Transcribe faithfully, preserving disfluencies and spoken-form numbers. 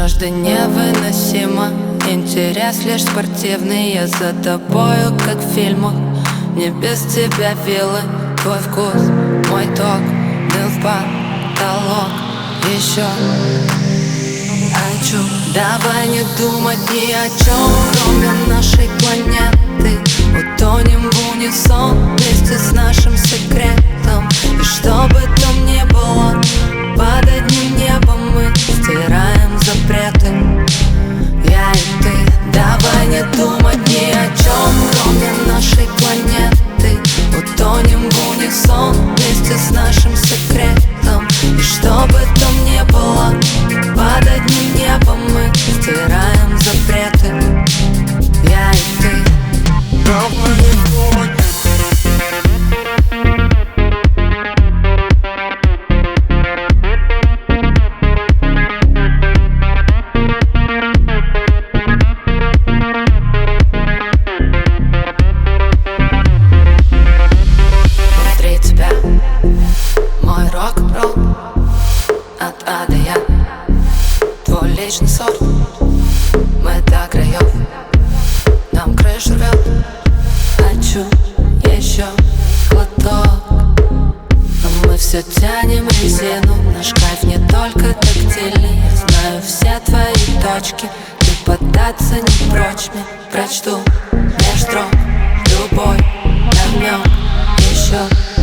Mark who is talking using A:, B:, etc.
A: Жажда невыносима, интерес лишь спортивный. Я за тобою, как в фильмах, мне без тебя вилы. Твой вкус, мой ток, дым в потолок. Еще хочу, давай не думать ни о чем, кроме нашей планеты. Утонем в унисон вместе с нашим секретом. И что бы там ни было, под одним небом мы стираем запреты. Я и ты, давай не думать ни о чем, кроме нашей планеты. Утонем в унисон вместе с нашим секретом. И что бы там ни было, под одним небом мы стираем запреты. Я и ты. Давай не думать. От А до Я, твой личный сорт. Мы до краев, нам крышу рвет. Хочу еще глоток, но мы все тянем резину. Наш кайф не только тактильный. Я знаю все твои точки, ты поддаться не прочь мне. Прочту меж строк любой намек еще.